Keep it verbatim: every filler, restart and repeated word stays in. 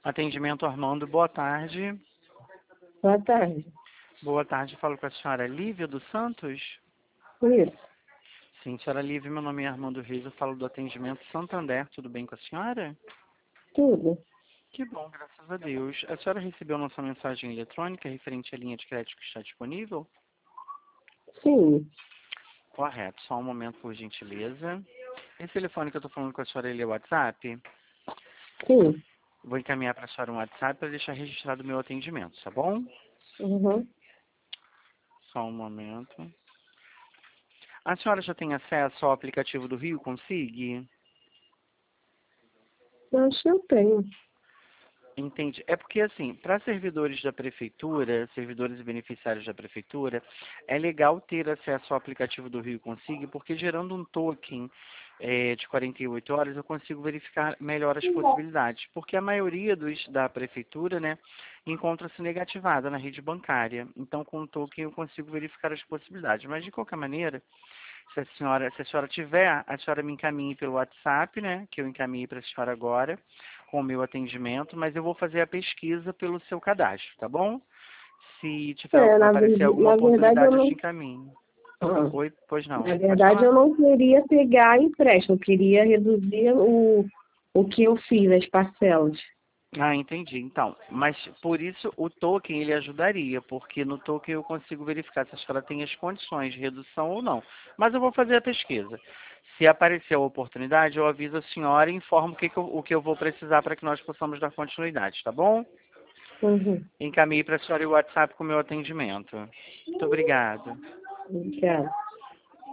Atendimento Armando, boa tarde. Boa tarde. Boa tarde, falo com a senhora Lívia dos Santos. Isso. Sim, senhora Lívia, meu nome é Armando Reis, eu falo do atendimento Santander, tudo bem com a senhora? Tudo. Que bom, graças a Deus. A senhora recebeu nossa mensagem eletrônica referente à linha de crédito que está disponível? Sim. Correto, só um momento, por gentileza. Esse telefone que eu estou falando com a senhora, ele é o WhatsApp? Sim. Vou encaminhar para a senhora um WhatsApp para deixar registrado o meu atendimento, tá bom? Uhum. Só um momento. A senhora já tem acesso ao aplicativo do Rio Consig? Eu acho que eu tenho. Entende? É porque, assim, para servidores da prefeitura, servidores e beneficiários da prefeitura, é legal ter acesso ao aplicativo do Rio Consig, porque gerando um token é, de quarenta e oito horas, eu consigo verificar melhor as possibilidades. Porque a maioria dos da prefeitura, né, encontra-se negativada na rede bancária. Então, com o token, eu consigo verificar as possibilidades. Mas, de qualquer maneira, se a senhora, se a senhora tiver, a senhora me encaminhe pelo WhatsApp, né, que eu encaminhei para a senhora agora, com o meu atendimento, mas eu vou fazer a pesquisa pelo seu cadastro, tá bom? Se tiver, É, na, aparecer ver- alguma na verdade eu oportunidade, eu te não. encaminho. Ah, Oi, pois não. Na Pode verdade falar? eu não queria pegar empréstimo, eu queria reduzir o, o que eu fiz, as parcelas. Ah, entendi. Então, mas por isso o token ele ajudaria, porque no token eu consigo verificar se a senhora tem as condições de redução ou não. Mas eu vou fazer a pesquisa. Se aparecer a oportunidade, eu aviso a senhora e informo o que, que eu, o que eu vou precisar para que nós possamos dar continuidade, tá bom? Uhum. Encaminhei para a senhora o WhatsApp com o meu atendimento. Muito obrigado. Obrigada.